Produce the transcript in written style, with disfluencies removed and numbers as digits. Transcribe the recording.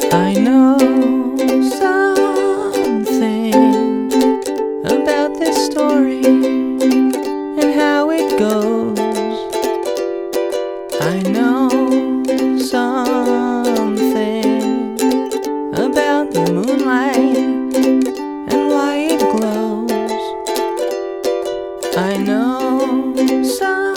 I know something about this story and how it goes. I know something about the moonlight and why it glows. I know something